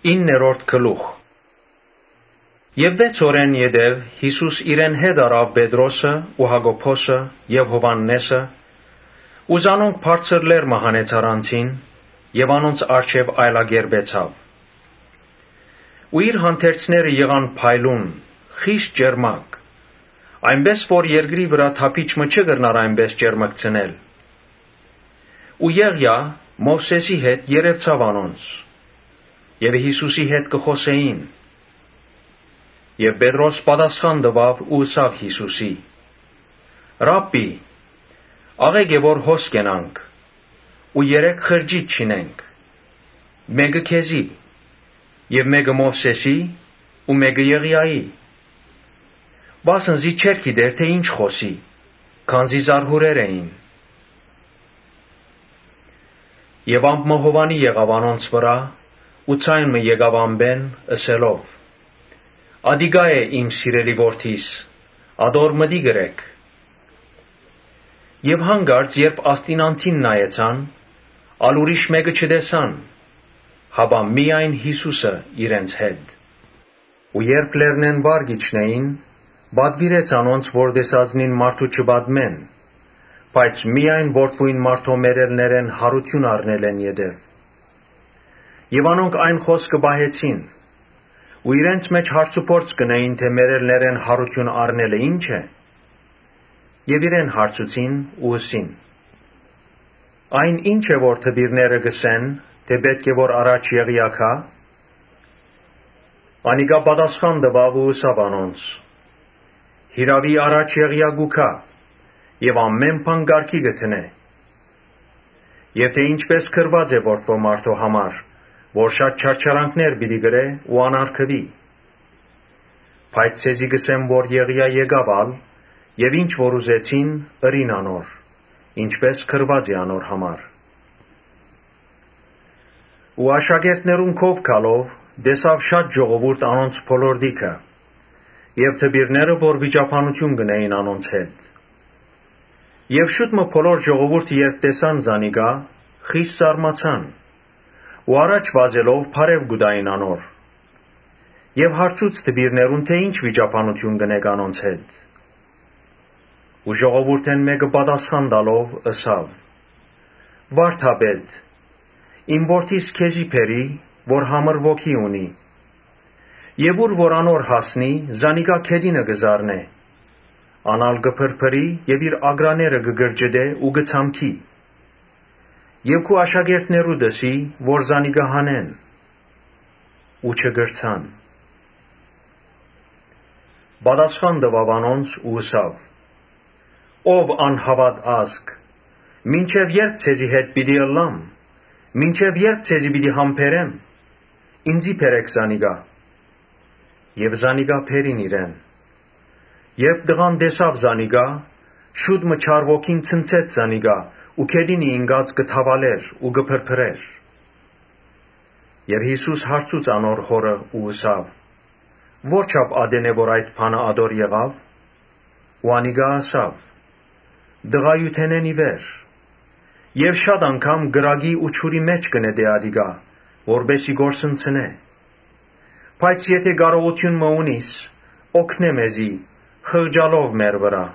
9-րդ գլուխ Եվ 6 օրեն յետև Հիսուս իրեն հետ առավ Պետրոսը ու Հակոբոսը և Հովհաննեսը, ու զանոնք բարձր լեռը հանեց առանցին, և անոնց առջև այլակերպեցավ։ Ու իր հանդերձները եղան փայլուն, խիստ ճերմակ, այնպես որ երկրի վրա թափիչը չկրնար այնպես ճերմկցնել։ Ու Եղիա Մովսեսի հետ երևցավ անոնց, և Հիսուսի հետ կխոսեին։ Եվ Պետրոս պատասխան տվավ ու ըսավ Հիսուսի. «Ռաբբի, աղեք է որ հոս կենանք, ու 3 խրճիթ չինենք, մեկը քեզի, և մեկը Մովսեսի, ու մեկը Եղիայի։ Վասնզի չէր գիտեր, թե ինչ խոսի, քանզի զարհուրեր էին»։ Եվ ամբմոհովանի եղավ անոնց վրա, ու ձայնը եկավ ամբեն, ըսելով. «Ադիկա է իմ սիրելի որդիս, ադոր մտի կրեք»։ Եվ հանկարծ, երբ աստինանթին նայեցան, ալ ուրիշ մեկը չտեսան, հապա միայն Հիսուսը իրենց հետ։ Ու երբ լեռնեն վար կիջնեին, պատվիրեց անոնց, որ տեսածնին մարդու չպատմեն, բայց միայն որդվույն մարդու մերելներեն հարություն առնել են յետև։ Եվ անոնք այն խոսքը պահեցին, ու իրենց մեջ հարցուփորձ կնային, թե մերելներեն հարություն առնելը ինչ է, և իրեն հարցուցին ու ըսին. «Այն ինչ է, որ դպիրները կսեն, թե պետք է որ առաջ Եղիա գա»։ Անիկա պատասխան տվավ ու ըսավ անոնց. «Հիրավի առաջ Եղիա կուգա, և ամեն բան կարգի կդնե։ Եվ թե ինչպես գրված է որդվո մարդու համար, որ շատ չարչարանքներ պիտի կրե ու անարգվի։ Բայց ձեզի կսեմ, որ Եղիա եկավ ալ, և ինչ որ ուզեցին, ըրին անոր, ինչպես գրված է անոր համար»։ Ու աշակերտներուն քով գալով, տեսավ շատ ժողովուրդ անոնց բոլորտիքը, և դպիրները, որ վիճաբանություն կնեին անոնց հետ։ Եվ շուտ մը բոլոր ժողովուրդը երբ տեսան զանիկա, խիստ զարմացան, ու առաջ վազելով բարև կուտային անոր, և հարցուց դպիրներուն, թե ինչ վիճաբանություն կնեք անոնց հետ։ Ու ժողովուրդեն մեկը պատասխան տալով ըսավ. «Վարդապետ, իմ որդիս քեզի բերի, որ համր ոգի ունի, և ուր որ անոր հասնի, զանիկա գետինը կզառնե, անալ կփրփրի և իր ագրաները կգրջդե ու կցամքի, և քու աշակերտներու դսի, որ զանիկա հանեն, ու չկրցան»։ Պատասխան տվավ անոնց ու ըսավ. «Ով անհավատ ազգ, մինչև երբ ձեզի հետ պիտի ըլլամ, մինչև երբ ձեզի պիտի համբերեմ, ինձի բերեք զանիկա»։ Եվ զանիկա բերին իրեն։ Երբ տղան տեսավ զանիկա, շուտ մը չար ոգին ցնցեց զանիկա ու գետինը ինկած կթավալեր ու կփրփրեր։ Եվ Հիսուս հարցուց անոր հորը ու ըսավ. «Որչափ ատեն է, որ այդ բանը ադոր եղավ»։ Ու անիկա ասավ. «Տղայութենեն ի վեր, և շատ անգամ կրակի ու ջուրի մեջ կնետե ադիկա, որպեսզի կորսնցնե։ Բայց եթե կարողություն մը ունիս, օգնե մեզի, խղճալով մեր վրա»։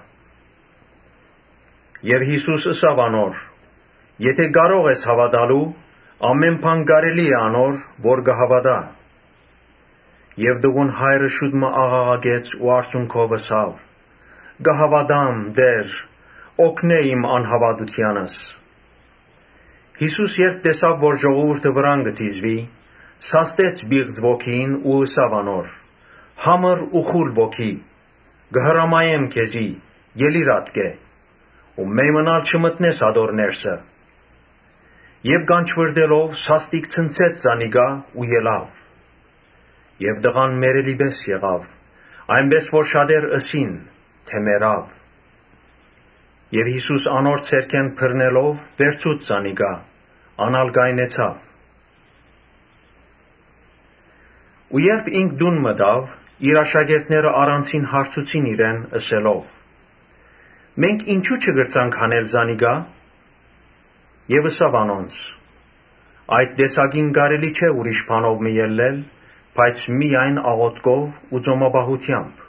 Եվ Հիսուս ըսավ անոր. «Եթե կարող ես հավատալու, ամեն բան կարելի է անոր, որ կհավատա»։ Եվ տղուն հայրը շուտ մը աղաղակեց ու արցունքով ըսավ. «Կհավատամ, Տեր, օգնե իմ անհավատությանս»։ Հիսուս երբ տեսավ, որ ժողովուրդը վրան կդիզվի, սաստեց պիղծ ոգին ու ըսավ անոր. «Համր ու խուլ ոգի, կհրամայեմ քեզի, ելիր ատկե, ու մեյմնալ չմտնես ադոր ներսը»։ Եվ կանչվրտելով սաստիկ ցնցեց զանիկա ու ելավ։ Եվ տղան մերելի պես եղավ, այնպես որ շատեր ըսին, թե մեռավ։ Եվ Հիսուս անոր ձեռքեն բռնելով վերցուց զանիկա, անալ կայնեցավ։ Ու երբ ինք տուն մտավ, իր աշակերտները առանցին հարցուցին իրեն ըսելով. «Մենք ինչու չկրցանք հանել զանիկա»։ Եվ ըսավ անոնց. Այդ տեսակին կարելի չէ ուրիշ բանով մի ելնել, բայց միայն աղոթքով ու ծոմապահությամբ։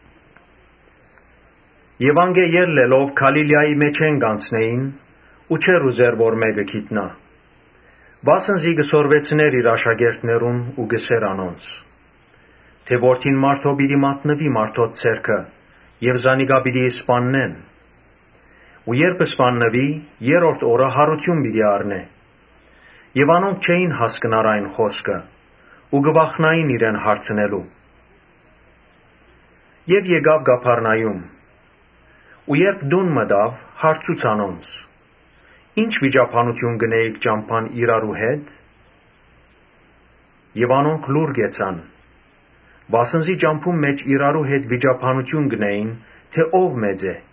Եվ անգե ելլելով Գալիլեայի մեջեն կանցնեին, ու չեր ուզեր, որ մեկը գիտնա։ Վասնզի կսորվեցներ իր աշակերտներուն ու կսեր անոնց, թե որդին մարդո պիտի մատնվի մարդոց ձեռքը եւ զանիկա պիտի սպաննեն։ Ու երբ սպաննվի, երրորդ օրը հարություն պիտի առնե։ Եվ անոնք չէին հասկնար այն խոսքը ու կվախնային իրեն հարցնելու։ Եվ եկավ Կափառնայում, ու երբ տուն մտավ, հարցուց անոնց. Ինչ վիճաբանություն գնեիք ճամփան իրարու հետ։ Եվ անոնք լուր գեցան, վասնզի ճամփում մեջ իրարու հետ վիճաբանություն գնեին, թե ով մեծ է։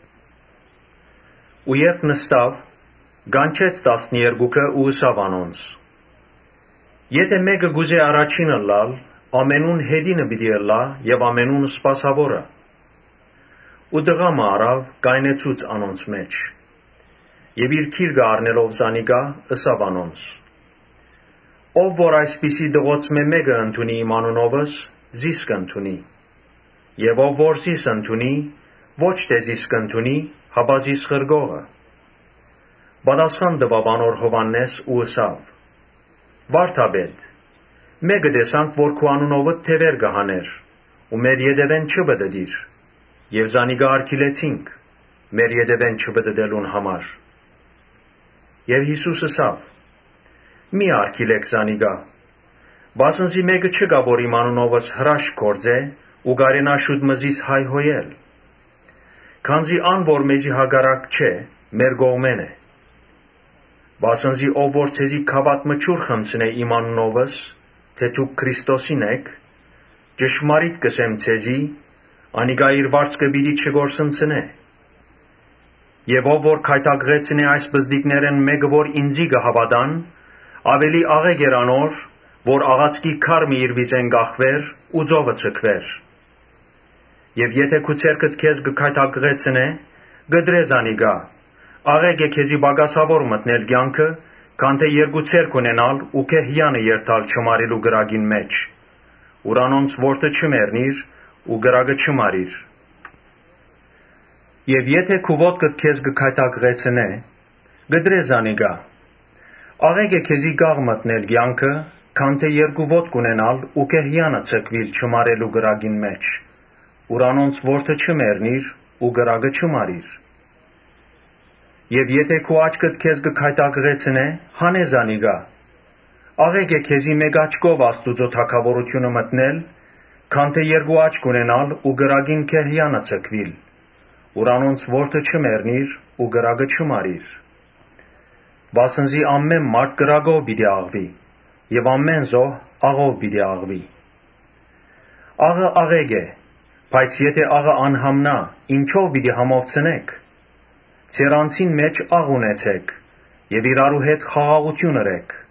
Ու երբ նստավ, կանչեց 12-ը ու ըսավ անոնց. Եթե մեկը գուզե առաջինը լալ, ամենուն հետինը պիտի լա եւ ամենուն սպասավորը։ Ու դղամը արավ կայնեցուց անոնց մեջ։ Եվ իր քիրկը առնելով զանիկա, ըսավ անոնց. Ով որ այսպիսի դղոցմե մեկը ընդունի իմ անունովս, զիս կընդունի։ Եվ ով որ զիս ընդունի, ոչ թե զիս կընդունի, հապա զիս խրգողը։ Պատասխան տվավ անոր Հովհաննես ու ըսավ. Վարդապետ, մեկը տեսանք, որ քու անունովդ թևեր կհաներ, ու մեր ետևեն չպտտիր, եւ զանիկա արգիլեցինք, մեր ետևեն չպտտելուն համար։ Եվ Հիսուս ըսավ. Մի արգիլեք զանիկա, վասնզի մեկը չկա, որ իմ անունովս հրաշք գործե ու կարենա շուտ մզիս հայհոյել։ Քանզի ան, որ մեզի հակառակ չէ, մեր կողմեն է։ Վասնզի ով որ ցեզի քավատ մչուր խմցնե իմ անունովս, թե դուք Քրիստոսին եք, ճշմարիտ կսեմ ցեզի, անիկա իր վարձքը պիտի չգործընծնե։ Եվ ով որ քայթակղեցնե այս բզդիկներեն մեկը, որ ինձի կհավատան, ավելի աղեկ էր անոր, որ աղացքի քարմի իր վիզեն կախվեր ու ծովը ցկվեր։ Եվ եթե քու ցերկդ քեզ կքայթակղեցնե, գդրես անիկա, աղեկ է քեզի բագասավոր մտնել կյանքը, քան թե երկու ցերկ ունենալ ու քեհյանը երթալ չմարելու գրագին մեջ, ուրանոնց որդը չմեռնիր ու գրագը չմարիր։ Եվ եթե քու ոտքդ քեզ կքայթակղեցնե, գդրես անիկա, աղեկ է քեզի գաղ մտնել կյանքը, քան թե երկու ոտք ունենալ ու քեհյանը ցկվիլ չմարելու գրագին մեջ, ուրանոնց որդը չմեռնիր ու գրագը չմարիր։ Եվ եթե քու աչքդ քեզ կքայթակղեցնե, հանես անիկա, աղեկ է քեզի մեկ աչքով Աստուծո թագավորությունը մտնել, քան թե երկու աչք ունենալ ու գրագին քեհյանը ցկվիլ, ուրանոնց որդը չմեռնիր ու գրագը չմարիր։ Վասնզի ամեն մարդ գրագով պիտի աղվի, եւ ամեն զոհ աղով պիտի աղվի։ Աղը աղեկ է, բայց եթե աղը անհամնա, ինչով պիտի համովցնեք։ Ձեր անձին մեջ աղ ունեցեք, եւ իրարու հետ խաղաղություն ըրեք։